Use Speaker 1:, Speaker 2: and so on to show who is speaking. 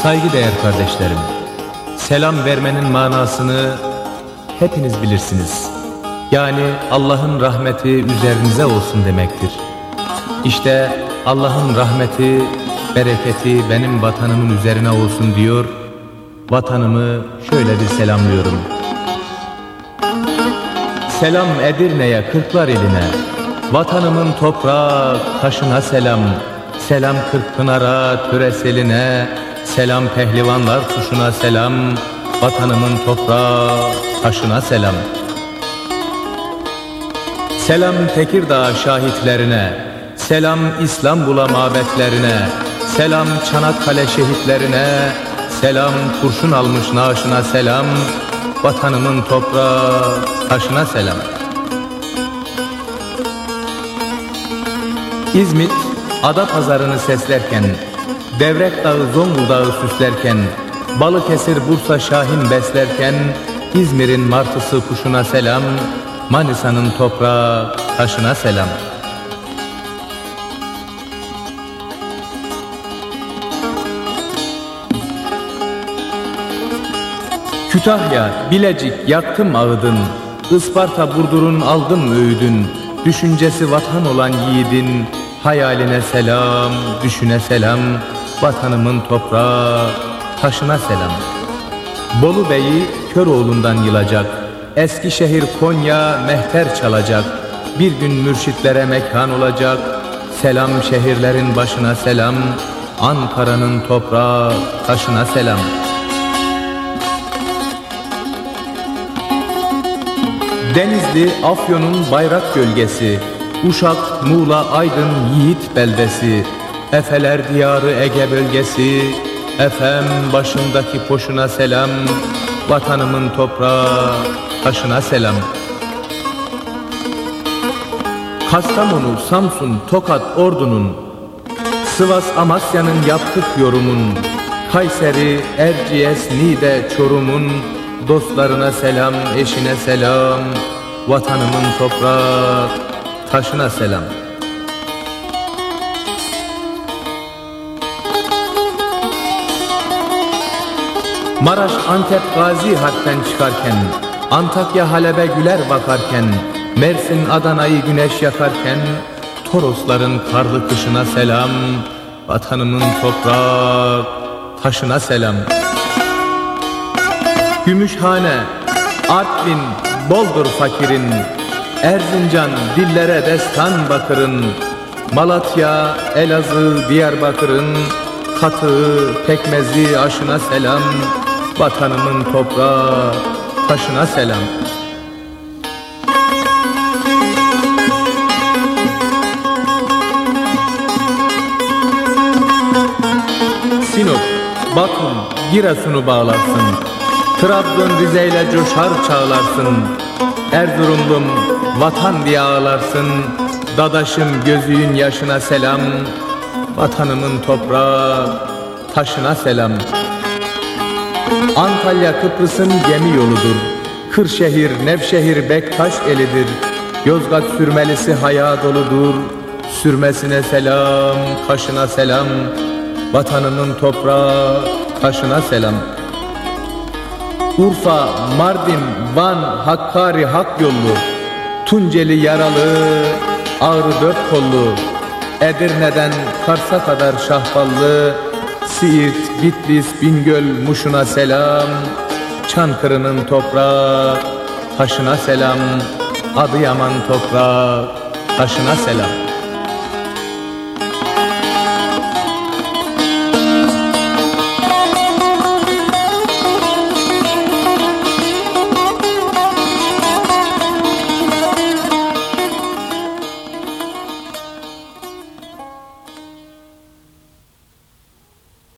Speaker 1: Saygıdeğer kardeşlerim, selam vermenin manasını hepiniz bilirsiniz. Yani Allah'ın rahmeti üzerinize olsun demektir. İşte Allah'ın rahmeti, bereketi benim vatanımın üzerine olsun diyor. Vatanımı şöyle bir selamlıyorum. Selam Edirne'ye, Kırklar iline, vatanımın toprak taşına selam. Selam Kırkpınar'a, Töreseline, selam pehlivanlar kuşuna selam. Vatanımın toprağı taşına selam. Selam Tekirdağ şahitlerine, selam İstanbul'a mabetlerine, selam Çanakkale şehitlerine, selam kurşun almış naaşına selam. Vatanımın toprağı taşına selam. İzmit Adapazarı'nı seslerken, Devrek Dağı Zonguldak'ı süslerken, Balıkesir Bursa Şahin beslerken, İzmir'in martısı kuşuna selam, Manisa'nın toprağı taşına selam. Kütahya, Bilecik yaktım ağıdın, Isparta Burdur'un aldım öğüdün, düşüncesi vatan olan yiğidin, hayaline selam, düşüne selam, vatanımın toprağı taşına selam. Bolu Bey'i Köroğlu'ndan yılacak, Eskişehir Konya mehter çalacak, bir gün mürşitlere mekan olacak, selam şehirlerin başına selam, Ankara'nın toprağı taşına selam. Denizli, Afyon'un bayrak gölgesi, Uşak, Muğla, Aydın, Yiğit beldesi, Efeler diyarı Ege bölgesi, Efem başındaki poşuna selam, vatanımın toprağı taşına selam. Kastamonu, Samsun, Tokat, Ordu'nun, Sivas, Amasya'nın yaptık yorumun, Kayseri, Erciyes, Niğde, Çorum'un, dostlarına selam, eşine selam, vatanımın toprağı taşına selam. Maraş, Antep, Gazi harpten çıkarken, Antakya, Halep'e güler bakarken, Mersin, Adana'yı güneş yakarken, Torosların karlı kışına selam, vatanımın toprağı taşına selam. Gümüşhane, Artvin, boldur fakirin, Erzincan, dillere destan bakırın, Malatya, Elazığ, Diyarbakır'ın, katığı, pekmezi, aşına selam, vatanımın toprağı taşına selam. Sinop, Batum, Giresun'u bağlarsın, Trabzon, Rize'yle coşar çağlarsın, Erzurumlum, vatan diye ağlarsın, dadaşım gözüğün yaşına selam, vatanımın toprağı taşına selam. Antalya, Kıbrıs'ın gemi yoludur, Kırşehir, Nevşehir, Bektaş elidir, Yozgat sürmelisi haya doludur, sürmesine selam, kaşına selam, vatanımın toprağı taşına selam. Urfa, Mardin, Van, Hakkari, Hak yollu, Tunceli yaralı, Ağrı dört kollu, Edirne'den Kars'a kadar şahballı, Siirt, Bitlis, Bingöl, Muş'una selam, Çankırı'nın toprağı taşına selam, Adıyaman toprağı taşına selam.